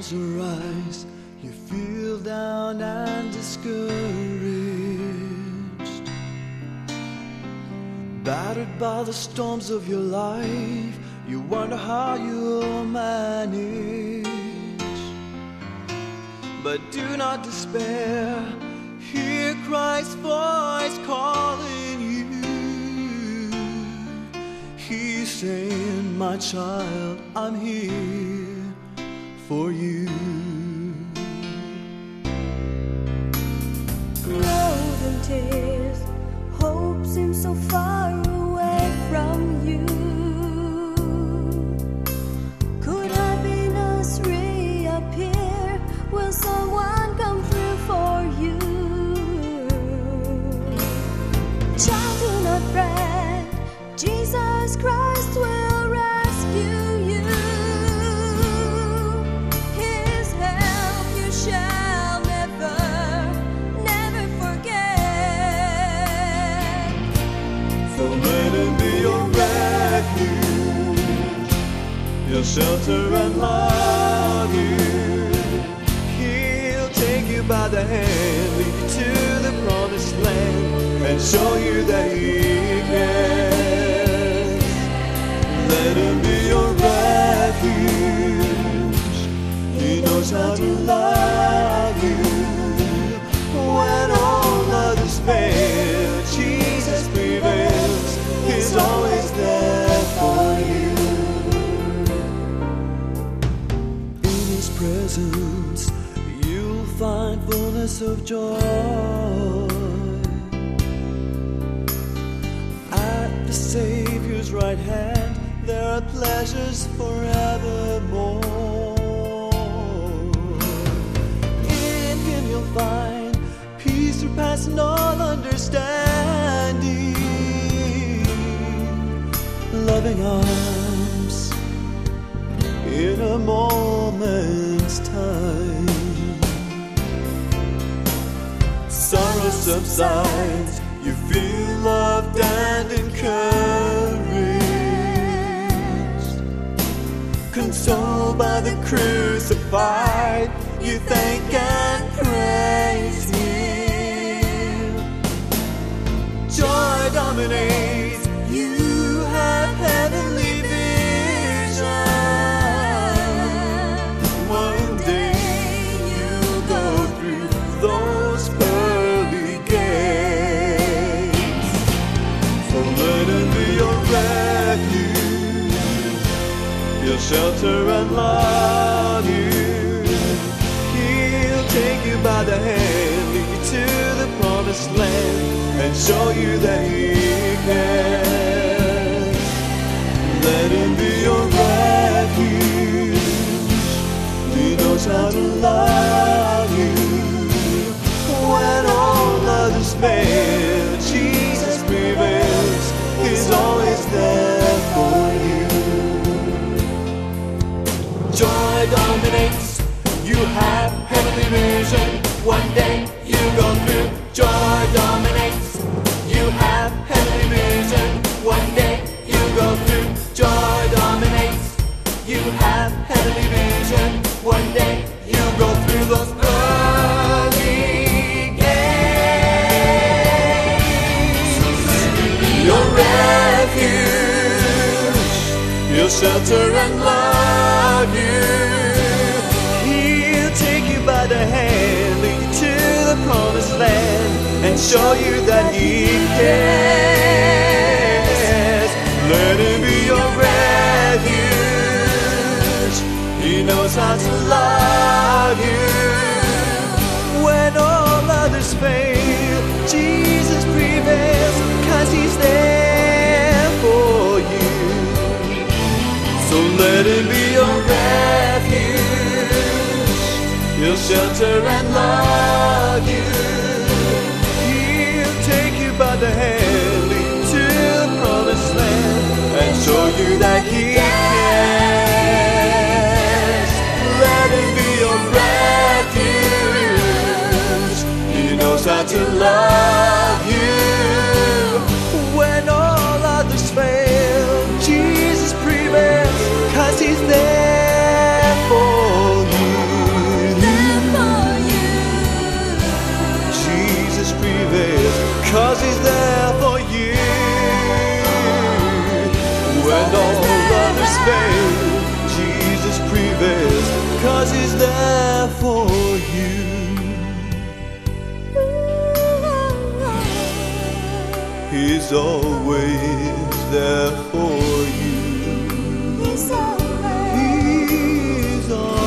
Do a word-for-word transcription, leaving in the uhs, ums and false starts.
storms arise, you feel down and discouraged, battered by the storms of your life, you wonder how you'll manage. But do not despair, hear Christ's voice calling you. He's saying, my child, I'm here for you. Growth and tears, hope seems so far away from you. Could happiness reappear? Will someone come through for you? Child, do not fret, Jesus Christ will rescue you. His help you shall never, never forget. So let him be your refuge, your shelter and love you. He'll take you by the hand, lead you to the promised land, and show you that he cares. Let him be your refuge, he knows how to love you. When all others fail, Jesus prevails, he's always there for you. In his presence, you'll find fullness of joy. At the Savior's right hand, there are pleasures forevermore. In him you'll find peace surpassing all understanding, loving arms in a moment's time. Sorrow subsides, you feel loved and encouraged, consoled by the crucified, you thank and praise him. Joy dominates, you have heavenly vision. One day you'll go through those pearly gates. So let him be your refuge, your shelter and love you. He'll take you by the hand, lead you to the promised land, and show you that he cares. Let him be your refuge, he knows how to love you. When all others fail, Jesus prevails, he's always there for you. Joy dominates, you have heavenly vision. One day you go through. Joy dominates, you have heavenly vision. One day you go through. Joy dominates, you have heavenly vision. One day you go through those pearly gates. So let him be your refuge, your shelter and love you. He'll take you by the hand, lead you to the promised land, and show you that he cares. Let him be your refuge, he knows how to love you. When all others fail, Jesus prevails, cause he's there for you. So let him be your refuge, he'll shelter and love you. He'll take you by the hand, lead you to the promised land, and show you that he cares. Let him be your refuge, he knows how to love you. When all others fail, Jesus prevails, cause he's there for you. He's always there for you. He's always, He's always